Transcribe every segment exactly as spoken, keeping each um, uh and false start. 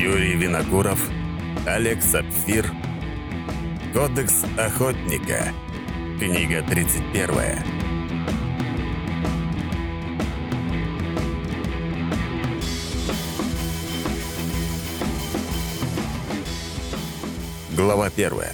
Юрий Винокуров, Олег Сапфир. Кодекс охотника. Книга тридцать первая. Глава первая.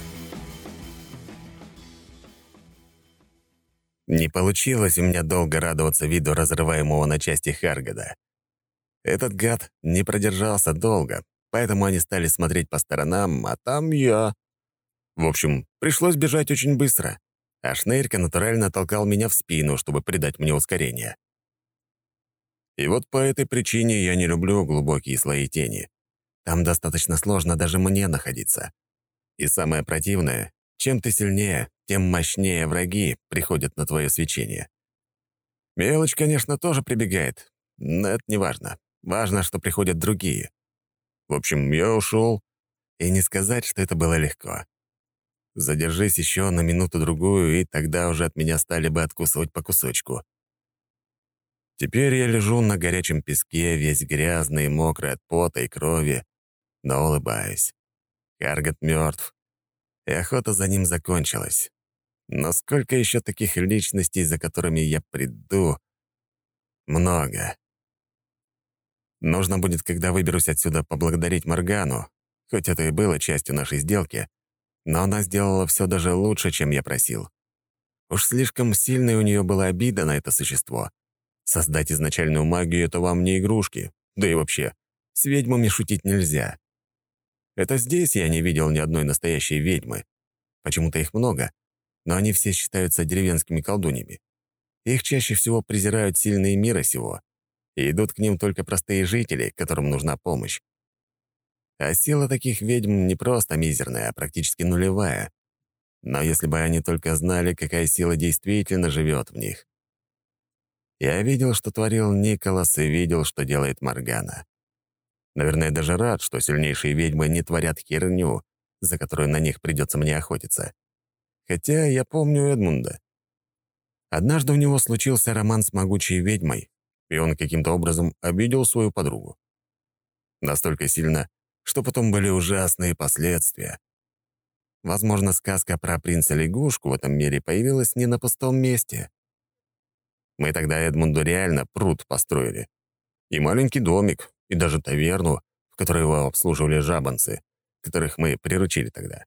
Не получилось у меня долго радоваться виду разрываемого на части Харгада. Этот гад не продержался долго, поэтому они стали смотреть по сторонам, а там я. В общем, пришлось бежать очень быстро, а Шнырька натурально толкал меня в спину, чтобы придать мне ускорение. И вот по этой причине я не люблю глубокие слои тени. Там достаточно сложно даже мне находиться. И самое противное, чем ты сильнее, тем мощнее враги приходят на твое свечение. Мелочь, конечно, тоже прибегает, но это не важно. Важно, что приходят другие. В общем, я ушел, и не сказать, что это было легко. Задержись еще на минуту-другую, и тогда уже от меня стали бы откусывать по кусочку. Теперь я лежу на горячем песке, весь грязный и мокрый от пота и крови, но улыбаюсь. Харгад мертв, и охота за ним закончилась. Но сколько еще таких личностей, за которыми я приду? Много. Нужно будет, когда выберусь отсюда, поблагодарить Моргану, хоть это и было частью нашей сделки, но она сделала все даже лучше, чем я просил. Уж слишком сильной у нее была обида на это существо. Создать изначальную магию — это вам не игрушки. Да и вообще, с ведьмами шутить нельзя. Это здесь я не видел ни одной настоящей ведьмы. Почему-то их много, но они все считаются деревенскими колдуньями. Их чаще всего презирают сильные мира сего, и идут к ним только простые жители, которым нужна помощь. А сила таких ведьм не просто мизерная, а практически нулевая. Но если бы они только знали, какая сила действительно живет в них. Я видел, что творил Николас, и видел, что делает Моргана. Наверное, даже рад, что сильнейшие ведьмы не творят херню, за которую на них придется мне охотиться. Хотя я помню Эдмунда. Однажды у него случился роман с могучей ведьмой, и он каким-то образом обидел свою подругу. Настолько сильно, что потом были ужасные последствия. Возможно, сказка про принца-лягушку в этом мире появилась не на пустом месте. Мы тогда Эдмунду реально пруд построили. И маленький домик, и даже таверну, в которой его обслуживали жабанцы, которых мы приручили тогда.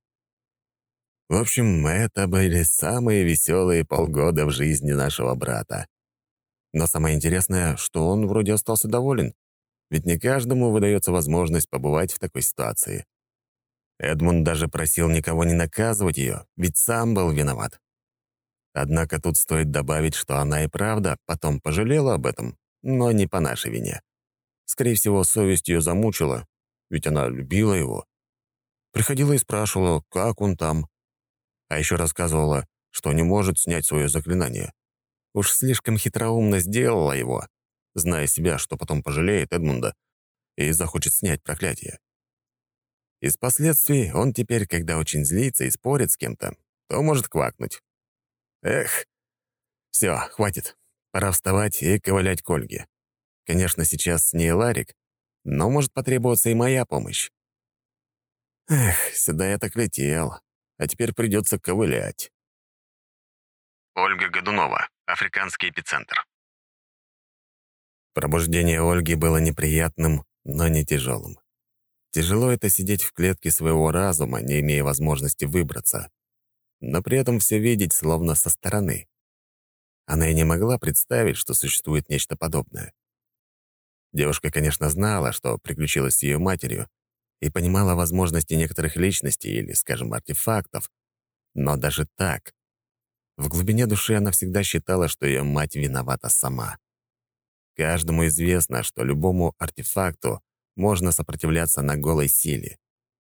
В общем, это были самые веселые полгода в жизни нашего брата. Но самое интересное, что он вроде остался доволен, ведь не каждому выдается возможность побывать в такой ситуации. Эдмунд даже просил никого не наказывать ее, ведь сам был виноват. Однако тут стоит добавить, что она и правда потом пожалела об этом, но не по нашей вине. Скорее всего, совесть ее замучила, ведь она любила его. Приходила и спрашивала, как он там. А еще рассказывала, что не может снять свое заклинание. Уж слишком хитроумно сделала его, зная себя, что потом пожалеет Эдмунда и захочет снять проклятие. Из последствий он теперь, когда очень злится и спорит с кем-то, то может квакнуть. Эх, все, хватит. Пора вставать и ковылять к Ольге. Конечно, сейчас с ней Ларик, но может потребоваться и моя помощь. Эх, сюда я так летел, а теперь придется ковылять. Ольга Годунова, Африканский эпицентр. Пробуждение Ольги было неприятным, но не тяжелым. Тяжело это сидеть в клетке своего разума, не имея возможности выбраться, но при этом все видеть словно со стороны. Она и не могла представить, что существует нечто подобное. Девушка, конечно, знала, что приключилось с ее матерью, и понимала возможности некоторых личностей или, скажем, артефактов, но даже так. В глубине души она всегда считала, что ее мать виновата сама. Каждому известно, что любому артефакту можно сопротивляться на голой силе.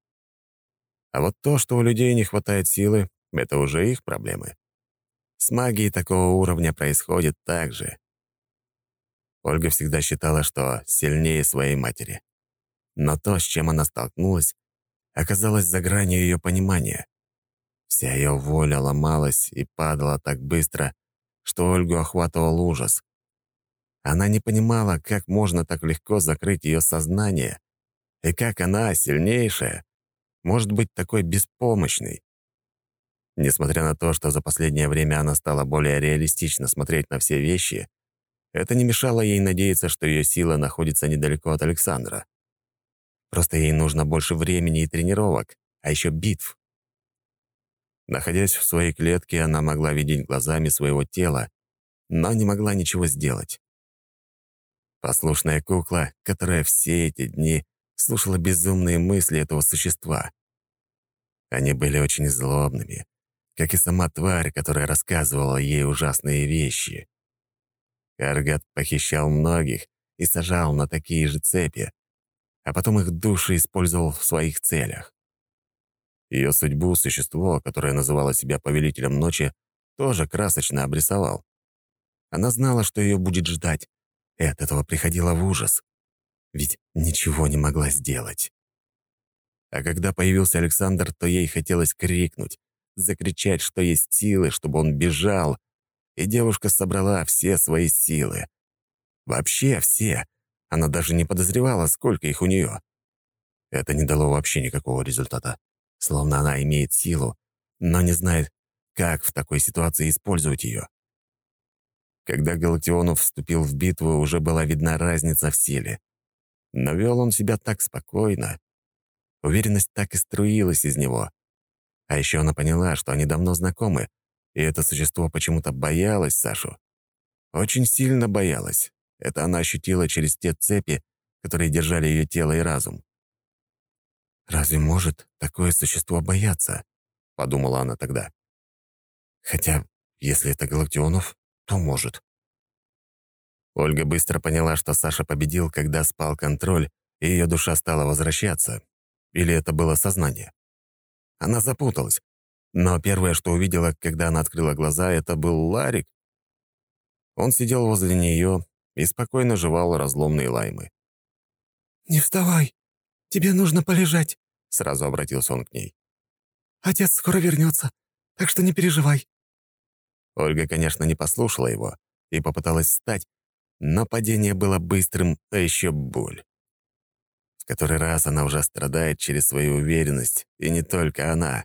А вот то, что у людей не хватает силы, это уже их проблемы. С магией такого уровня происходит так же. Ольга всегда считала, что сильнее своей матери. Но то, с чем она столкнулась, оказалось за гранью ее понимания. Вся ее воля ломалась и падала так быстро, что Ольгу охватывал ужас. Она не понимала, как можно так легко закрыть ее сознание. И как она, сильнейшая, может быть такой беспомощной? Несмотря на то, что за последнее время она стала более реалистично смотреть на все вещи, это не мешало ей надеяться, что ее сила находится недалеко от Александра. Просто ей нужно больше времени и тренировок, а еще битв. Находясь в своей клетке, она могла видеть глазами своего тела, но не могла ничего сделать. Послушная кукла, которая все эти дни слушала безумные мысли этого существа. Они были очень злобными, как и сама тварь, которая рассказывала ей ужасные вещи. Каргат похищал многих и сажал на такие же цепи, а потом их души использовал в своих целях. Ее судьбу существо, которое называло себя повелителем ночи, тоже красочно обрисовал. Она знала, что ее будет ждать, и от этого приходила в ужас, ведь ничего не могла сделать. А когда появился Александр, то ей хотелось крикнуть, закричать, что есть силы, чтобы он бежал, и девушка собрала все свои силы. Вообще все. Она даже не подозревала, сколько их у нее. Это не дало вообще никакого результата. Словно она имеет силу, но не знает, как в такой ситуации использовать ее. Когда Галактионов вступил в битву, уже была видна разница в силе. Но вел он себя так спокойно. Уверенность так и струилась из него. А еще она поняла, что они давно знакомы, и это существо почему-то боялось Сашу. Очень сильно боялась. Это она ощутила через те цепи, которые держали ее тело и разум. «Разве может такое существо бояться?» — подумала она тогда. «Хотя, если это Галактионов, то может». Ольга быстро поняла, что Саша победил, когда спал контроль, и ее душа стала возвращаться. Или это было сознание? Она запуталась. Но первое, что увидела, когда она открыла глаза, это был Ларик. Он сидел возле нее и спокойно жевал разломные лаймы. «Не вставай, тебе нужно полежать», — Сразу обратился он к ней. «Отец скоро вернется, так что не переживай». Ольга, конечно, не послушала его и попыталась встать, но падение было быстрым, а еще боль. В который раз она уже страдает через свою уверенность, и не только она.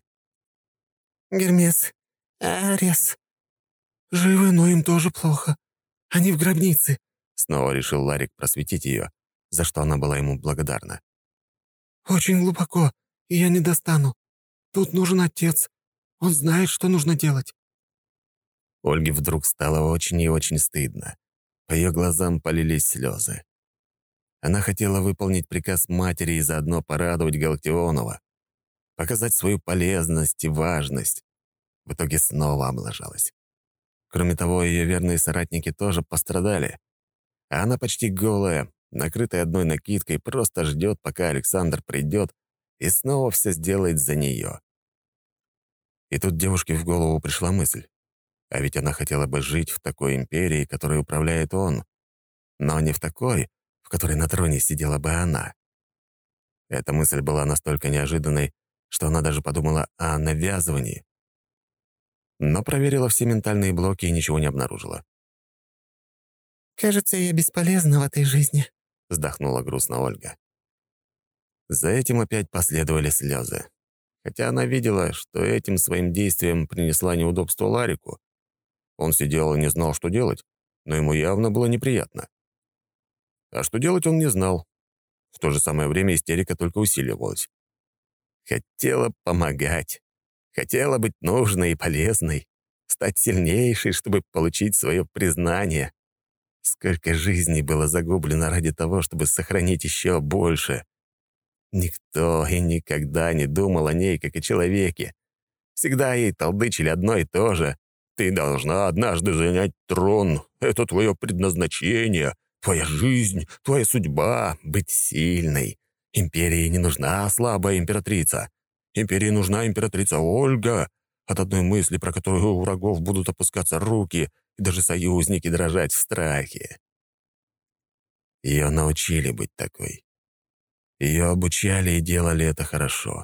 «Гермес, Арес, живы, но им тоже плохо. Они в гробнице». Снова решил Ларик просветить ее, за что она была ему благодарна. «Очень глубоко, и я не достану. Тут нужен отец. Он знает, что нужно делать». Ольге вдруг стало очень и очень стыдно. По ее глазам полились слезы. Она хотела выполнить приказ матери и заодно порадовать Галактионова, показать свою полезность и важность. В итоге снова облажалась. Кроме того, ее верные соратники тоже пострадали. А она почти голая, накрытая одной накидкой, просто ждет, пока Александр придет и снова все сделает за нее. И тут девушке в голову пришла мысль. А ведь она хотела бы жить в такой империи, которой управляет он, но не в такой, в которой на троне сидела бы она. Эта мысль была настолько неожиданной, что она даже подумала о навязывании. Но проверила все ментальные блоки и ничего не обнаружила. «Кажется, я бесполезна в этой жизни», — вздохнула грустно Ольга. За этим опять последовали слезы. Хотя она видела, что этим своим действием принесла неудобство Ларику. Он сидел и не знал, что делать, но ему явно было неприятно. А что делать он не знал. В то же самое время истерика только усиливалась. Хотела помогать. Хотела быть нужной и полезной. Стать сильнейшей, чтобы получить свое признание. Сколько жизней было загублено ради того, чтобы сохранить еще больше. Никто и никогда не думал о ней, как о человеке. Всегда ей толдычили одно и то же. «Ты должна однажды занять трон. Это твое предназначение, твоя жизнь, твоя судьба — быть сильной. Империи не нужна слабая императрица. Империи нужна императрица Ольга, от одной мысли, про которую у врагов будут опускаться руки, и даже союзники дрожать в страхе». Ее научили быть такой. Ее обучали и делали это хорошо.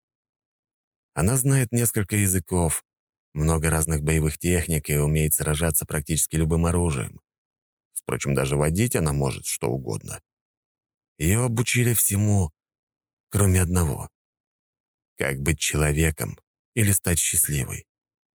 Она знает несколько языков, много разных боевых техник и умеет сражаться практически любым оружием. Впрочем, даже водить она может что угодно. Ее обучили всему, кроме одного. Как быть человеком или стать счастливой?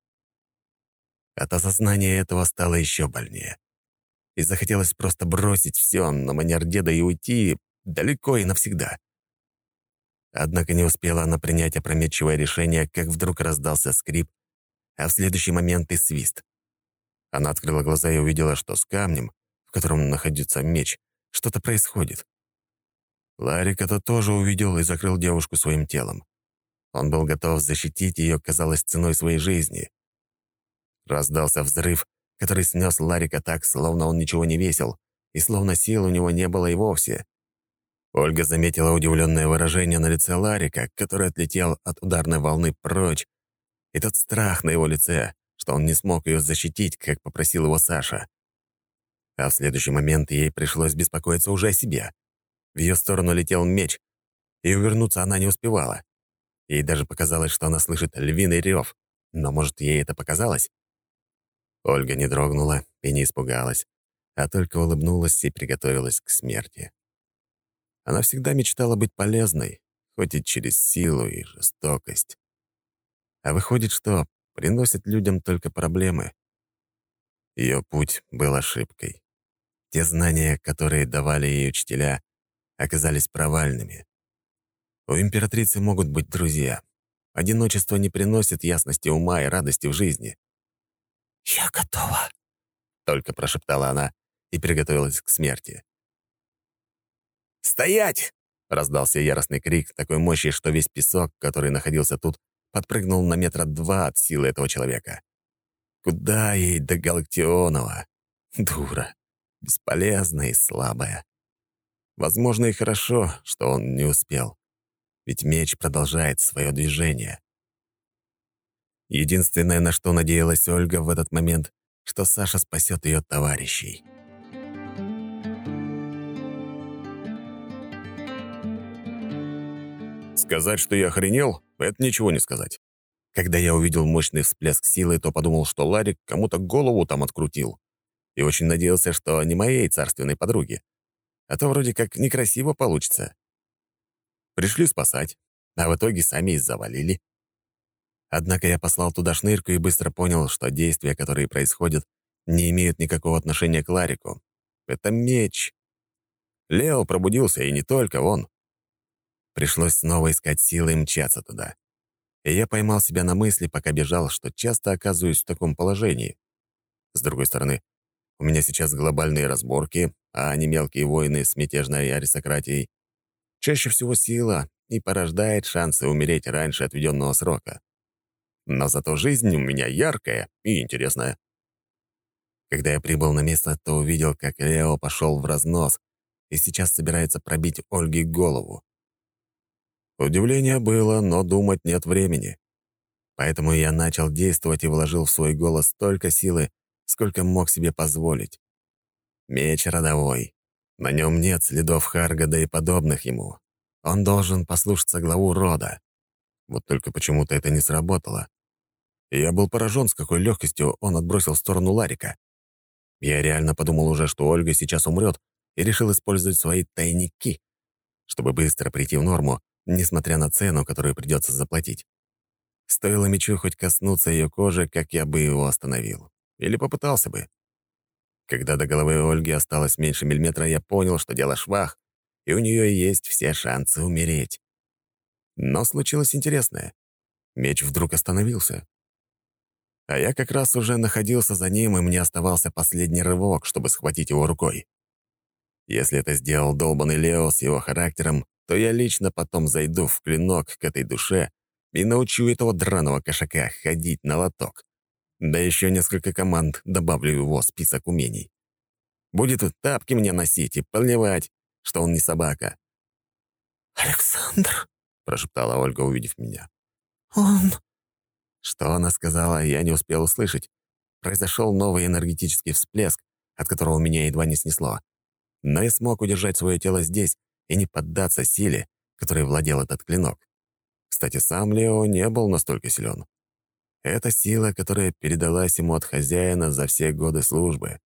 От осознания этого стало еще больнее. И захотелось просто бросить все на манер деда и уйти далеко и навсегда. Однако не успела она принять опрометчивое решение, как вдруг раздался скрип, а в следующий момент и свист. Она открыла глаза и увидела, что с камнем, в котором находится меч, что-то происходит. Ларик это тоже увидел и закрыл девушку своим телом. Он был готов защитить ее, казалось, ценой своей жизни. Раздался взрыв, который снес Ларика так, словно он ничего не весил, и словно сил у него не было и вовсе. Ольга заметила удивленное выражение на лице Ларика, который отлетел от ударной волны прочь, и тот страх на его лице, что он не смог ее защитить, как попросил его Саша. А в следующий момент ей пришлось беспокоиться уже о себе. В ее сторону летел меч, и увернуться она не успевала. Ей даже показалось, что она слышит львиный рев, но, может, ей это показалось? Ольга не дрогнула и не испугалась, а только улыбнулась и приготовилась к смерти. Она всегда мечтала быть полезной, хоть и через силу и жестокость. А выходит, что приносит людям только проблемы. Ее путь был ошибкой. Те знания, которые давали ей учителя, оказались провальными. У императрицы могут быть друзья. Одиночество не приносит ясности ума и радости в жизни. «Я готова», — только прошептала она и приготовилась к смерти. «Стоять!» — раздался яростный крик такой мощи, что весь песок, который находился тут, подпрыгнул на метра два от силы этого человека. Куда ей до Галактионова? Дура. Бесполезная и слабая. Возможно, и хорошо, что он не успел. Ведь меч продолжает свое движение. Единственное, на что надеялась Ольга в этот момент, что Саша спасет ее товарищей. Сказать, что я охренел, это ничего не сказать. Когда я увидел мощный всплеск силы, то подумал, что Ларик кому-то голову там открутил. И очень надеялся, что не моей царственной подруге. А то вроде как некрасиво получится. Пришли спасать, а в итоге сами и завалили. Однако я послал туда шнырку и быстро понял, что действия, которые происходят, не имеют никакого отношения к Ларику. Это меч. Лео пробудился, и не только он. Пришлось снова искать силы и мчаться туда. И я поймал себя на мысли, пока бежал, что часто оказываюсь в таком положении. С другой стороны, у меня сейчас глобальные разборки, а не мелкие войны с мятежной аристократией. Чаще всего сила и порождает шансы умереть раньше отведенного срока. Но зато жизнь у меня яркая и интересная. Когда я прибыл на место, то увидел, как Лео пошел в разнос и сейчас собирается пробить Ольге голову. Удивление было, но думать нет времени. Поэтому я начал действовать и вложил в свой голос столько силы, сколько мог себе позволить. Меч родовой. На нем нет следов Харгада и подобных ему. Он должен послушаться главу рода. Вот только почему-то это не сработало. И я был поражен, с какой легкостью он отбросил в сторону Ларика. Я реально подумал уже, что Ольга сейчас умрет, и решил использовать свои тайники, чтобы быстро прийти в норму, несмотря на цену, которую придется заплатить. Стоило мечу хоть коснуться ее кожи, как я бы его остановил. Или попытался бы. Когда до головы Ольги осталось меньше миллиметра, я понял, что дело швах, и у нее есть все шансы умереть. Но случилось интересное. Меч вдруг остановился. А я как раз уже находился за ним, и мне оставался последний рывок, чтобы схватить его рукой. Если это сделал долбанный Лео с его характером, то я лично потом зайду в клинок к этой душе и научу этого драного кошака ходить на лоток. Да еще несколько команд добавлю в его список умений. Будет тапки мне носить и плевать, что он не собака. «Александр», — прошептала Ольга, увидев меня. «Он...» Что она сказала, я не успел услышать. Произошел новый энергетический всплеск, от которого меня едва не снесло. Но я смог удержать свое тело здесь и не поддаться силе, которой владел этот клинок. Кстати, сам Лео не был настолько силен. Это сила, которая передалась ему от хозяина за все годы службы.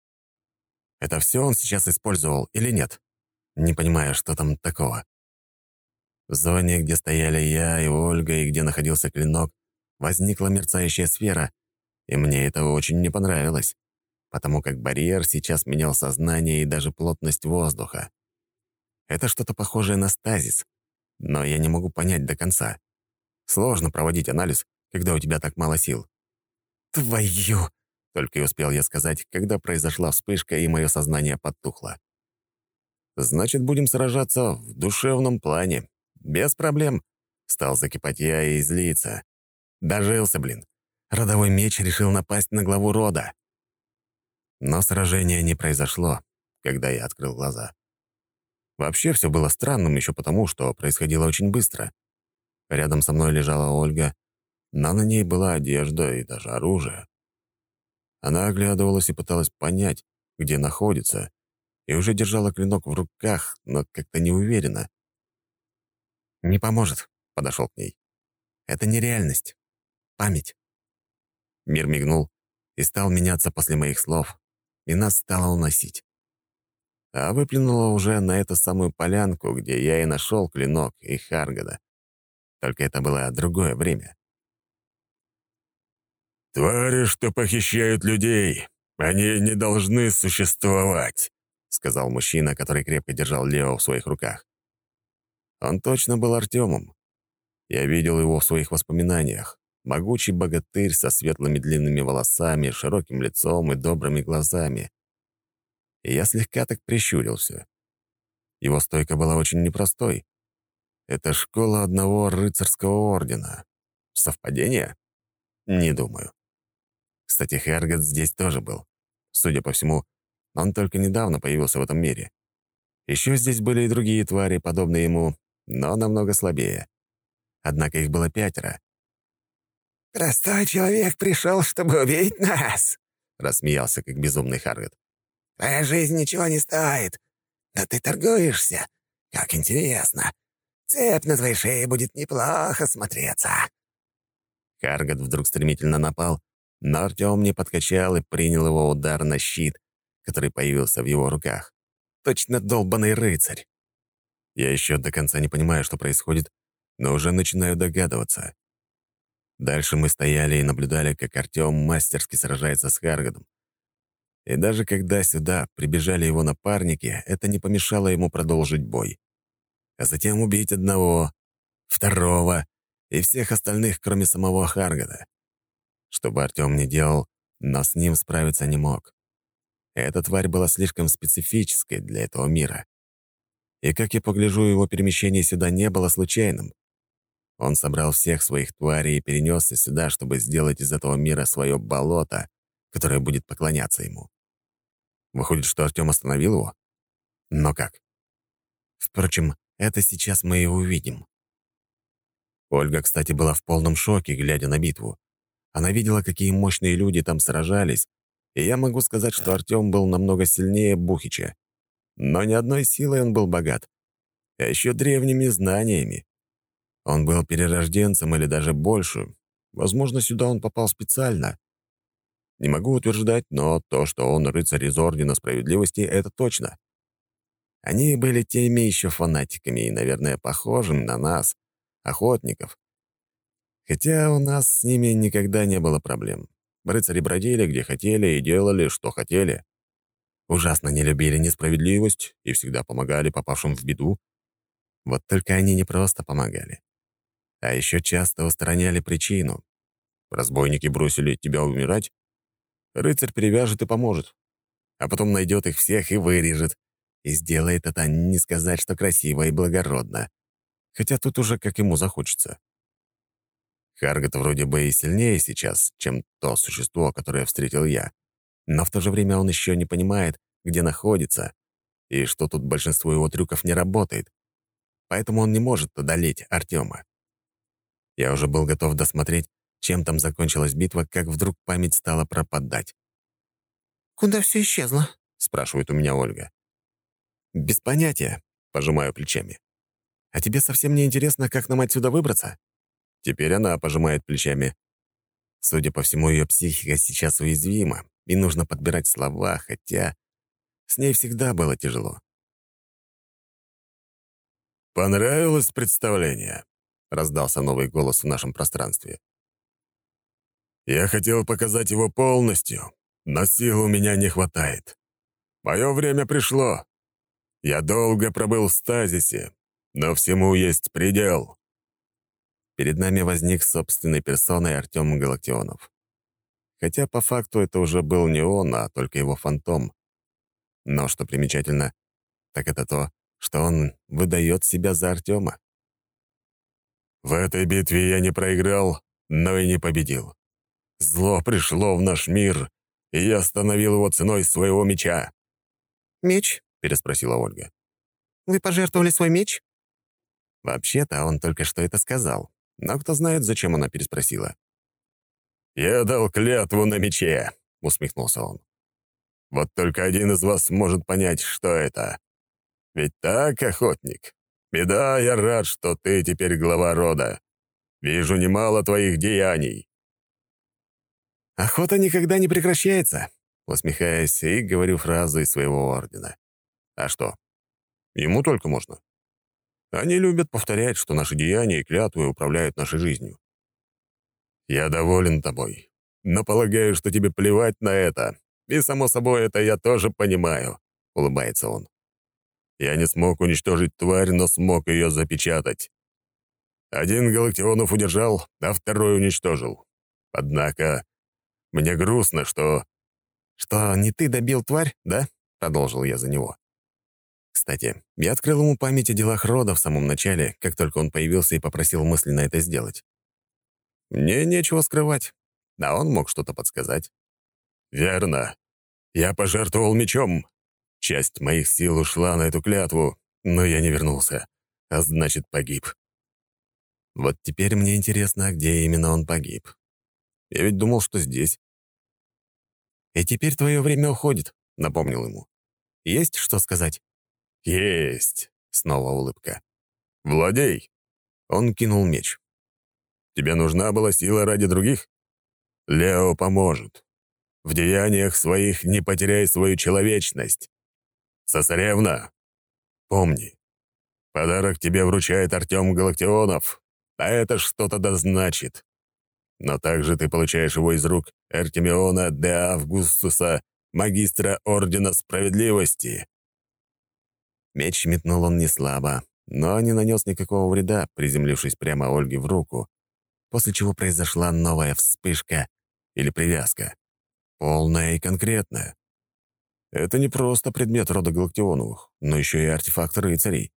Это все он сейчас использовал или нет? Не понимаю, что там такого. В зоне, где стояли я и Ольга, и где находился клинок, возникла мерцающая сфера, и мне это очень не понравилось, потому как барьер сейчас менял сознание и даже плотность воздуха. Это что-то похожее на стазис, но я не могу понять до конца. Сложно проводить анализ, когда у тебя так мало сил. «Твою!» — только и успел я сказать, когда произошла вспышка, и мое сознание потухло. «Значит, будем сражаться в душевном плане. Без проблем», — стал закипать я и злиться. Дожился, блин. Родовой меч решил напасть на главу рода. Но сражение не произошло, когда я открыл глаза. Вообще все было странным еще потому, что происходило очень быстро. Рядом со мной лежала Ольга, но на ней была одежда и даже оружие. Она оглядывалась и пыталась понять, где находится, и уже держала клинок в руках, но как-то неуверенно. «Не поможет», — подошел к ней. «Это нереальность. Память». Мир мигнул и стал меняться после моих слов, и нас стало уносить. А выплюнуло уже на эту самую полянку, где я и нашел клинок и Харгада. Только это было другое время. «Твари, что похищают людей, они не должны существовать», — сказал мужчина, который крепко держал Лео в своих руках. Он точно был Артемом. Я видел его в своих воспоминаниях. Могучий богатырь со светлыми длинными волосами, широким лицом и добрыми глазами. И я слегка так прищурился. Его стойка была очень непростой. Это школа одного рыцарского ордена. Совпадение? Не думаю. Кстати, Харгат здесь тоже был. Судя по всему, он только недавно появился в этом мире. Еще здесь были и другие твари, подобные ему, но намного слабее. Однако их было пятеро. «Простой человек пришел, чтобы убить нас!» — рассмеялся, как безумный Харгат. «Твоя жизнь ничего не стоит. Да ты торгуешься. Как интересно. Цепь на твоей шее будет неплохо смотреться». Харгат вдруг стремительно напал, но Артем не подкачал и принял его удар на щит, который появился в его руках. Точно долбаный рыцарь. Я еще до конца не понимаю, что происходит, но уже начинаю догадываться. Дальше мы стояли и наблюдали, как Артем мастерски сражается с Харгадом. И даже когда сюда прибежали его напарники, это не помешало ему продолжить бой. А затем убить одного, второго и всех остальных, кроме самого Харгада. Что бы Артем ни делал, но с ним справиться не мог. Эта тварь была слишком специфической для этого мира. И, как я погляжу, его перемещение сюда не было случайным. Он собрал всех своих тварей и перенесся сюда, чтобы сделать из этого мира свое болото, которое будет поклоняться ему. Выходит, что Артем остановил его? Но как? Впрочем, это сейчас мы и увидим. Ольга, кстати, была в полном шоке, глядя на битву. Она видела, какие мощные люди там сражались, и я могу сказать, что Артем был намного сильнее Бухича. Но ни одной силой он был богат, а еще древними знаниями. Он был перерожденцем или даже больше. Возможно, сюда он попал специально. Не могу утверждать, но то, что он рыцарь из Ордена Справедливости, это точно. Они были теми еще фанатиками и, наверное, похожими на нас, охотников. Хотя у нас с ними никогда не было проблем. Рыцари бродили, где хотели, и делали, что хотели. Ужасно не любили несправедливость и всегда помогали попавшим в беду. Вот только они не просто помогали, а еще часто устраняли причину. Разбойники бросили тебя умирать, рыцарь перевяжет и поможет, а потом найдет их всех и вырежет. И сделает это не сказать, что красиво и благородно. Хотя тут уже как ему захочется. Харгат вроде бы и сильнее сейчас, чем то существо, которое встретил я. Но в то же время он еще не понимает, где находится, и что тут большинство его трюков не работает. Поэтому он не может одолеть Артема. Я уже был готов досмотреть, чем там закончилась битва, как вдруг память стала пропадать. «Куда все исчезло?» — спрашивает у меня Ольга. «Без понятия», — пожимаю плечами. «А тебе совсем не интересно, как нам отсюда выбраться?» Теперь она пожимает плечами. Судя по всему, ее психика сейчас уязвима, и нужно подбирать слова, хотя с ней всегда было тяжело. понравилось представление?» — раздался новый голос в нашем пространстве. «Я хотел показать его полностью, но сил у меня не хватает. Мое время пришло. Я долго пробыл в стазисе, но всему есть предел». Перед нами возник собственной персоной Артем Галактионов. Хотя по факту это уже был не он, а только его фантом. Но что примечательно, так это то, что он выдает себя за Артема. «В этой битве я не проиграл, но и не победил. Зло пришло в наш мир, и я остановил его ценой своего меча». «Меч?» — переспросила Ольга. «Вы пожертвовали свой меч?» Вообще-то он только что это сказал, но кто знает, зачем она переспросила. «Я дал клятву на мече», — усмехнулся он. «Вот только один из вас может понять, что это. Ведь так, охотник? И да, я рад, что ты теперь глава рода. Вижу немало твоих деяний». «Охота никогда не прекращается», — усмехаясь и говорю фразу из своего ордена. «А что? Ему только можно. Они любят повторять, что наши деяния и клятвы управляют нашей жизнью». «Я доволен тобой, но полагаю, что тебе плевать на это. И, само собой, это я тоже понимаю», — улыбается он. «Я не смог уничтожить тварь, но смог ее запечатать. Один Галактионов удержал, а второй уничтожил. Однако мне грустно, что...» «Что, не ты добил тварь, да?» — продолжил я за него. Кстати, я открыл ему память о делах рода в самом начале, как только он появился и попросил мысленно это сделать. Мне нечего скрывать, а он мог что-то подсказать. «Верно. Я пожертвовал мечом. Часть моих сил ушла на эту клятву, но я не вернулся, а значит, погиб». Вот теперь мне интересно, где именно он погиб. Я ведь думал, что здесь. «И теперь твое время уходит», — напомнил ему. «Есть что сказать?» «Есть!» — снова улыбка. «Владей!» Он кинул меч. «Тебе нужна была сила ради других? Лео поможет. В деяниях своих не потеряй свою человечность. Цесаревна, помни, подарок тебе вручает Артем Галактионов, а это что-то да значит. Но также ты получаешь его из рук Артемиона де Августуса, магистра Ордена Справедливости». Меч метнул он не слабо, но не нанес никакого вреда, приземлившись прямо Ольге в руку, после чего произошла новая вспышка или привязка. Полная и конкретная. Это не просто предмет рода Галактионовых, но еще и артефакт рыцарей.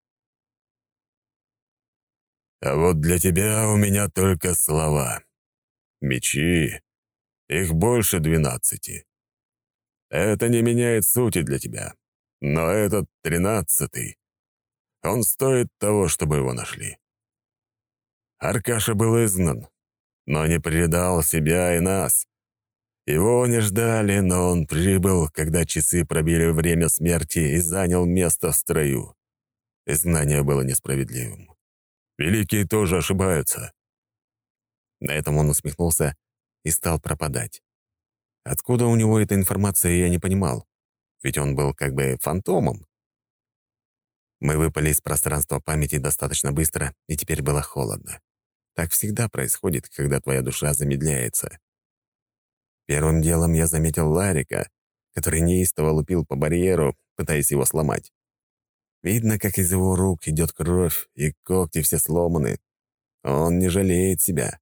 «А вот для тебя у меня только слова. Мечи. Их больше двенадцати. Это не меняет сути для тебя. Но этот тринадцатый, он стоит того, чтобы его нашли. Аркаша был изгнан, но не предал себя и нас. Его не ждали, но он прибыл, когда часы пробили время смерти и занял место в строю. Изгнание было несправедливым. Великие тоже ошибаются». На этом он усмехнулся и стал пропадать. Откуда у него эта информация, я не понимал, ведь он был как бы фантомом. Мы выпали из пространства памяти достаточно быстро, и теперь было холодно. Так всегда происходит, когда твоя душа замедляется. Первым делом я заметил Ларика, который неистово лупил по барьеру, пытаясь его сломать. Видно, как из его рук идет кровь, и когти все сломаны. Он не жалеет себя.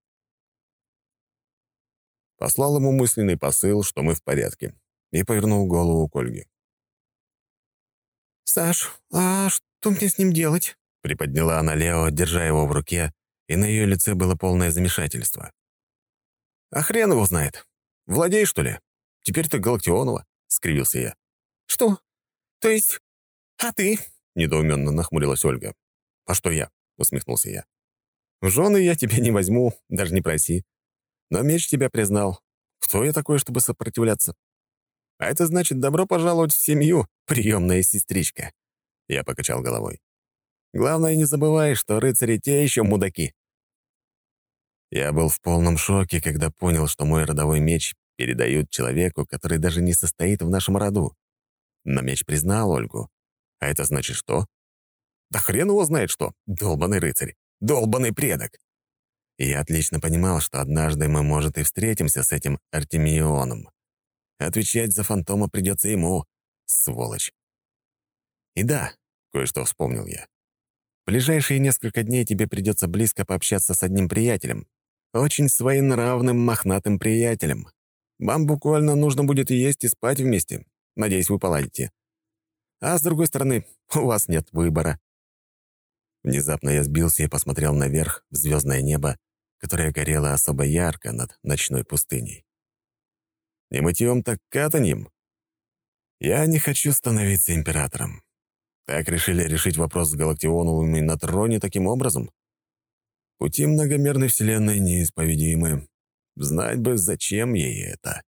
Послал ему мысленный посыл, что мы в порядке, и повернул голову к Ольге. «Саш, а что мне с ним делать?» — приподняла она Лео, держа его в руке, и на ее лице было полное замешательство. «А хрен его знает. Владей, что ли? Теперь ты Галактионова», — скривился я. «Что? То есть... А ты?» — недоуменно нахмурилась Ольга. «А что я?» — усмехнулся я. «В жены я тебя не возьму, даже не проси. Но меч тебя признал. Кто я такой, чтобы сопротивляться? А это значит, добро пожаловать в семью, приемная сестричка». Я покачал головой. «Главное, не забывай, что рыцари те еще мудаки». Я был в полном шоке, когда понял, что мой родовой меч передают человеку, который даже не состоит в нашем роду. Но меч признал Ольгу. А это значит что? Да хрен его знает что. Долбаный рыцарь. Долбаный предок. И я отлично понимал, что однажды мы, может, и встретимся с этим Артемионом. Отвечать за фантома придется ему, сволочь. И да, кое-что вспомнил я. В ближайшие несколько дней тебе придется близко пообщаться с одним приятелем. Очень своенравным мохнатым приятелем. Вам буквально нужно будет и есть, и спать вместе. Надеюсь, вы поладите. А с другой стороны, у вас нет выбора. Внезапно я сбился и посмотрел наверх, в звездное небо, которое горело особо ярко над ночной пустыней. Не мытьем, так катаньем. Я не хочу становиться императором. Так решили решить вопрос с Галактионовыми на троне таким образом? Пути многомерной вселенной неисповедимы. Знать бы, зачем ей это.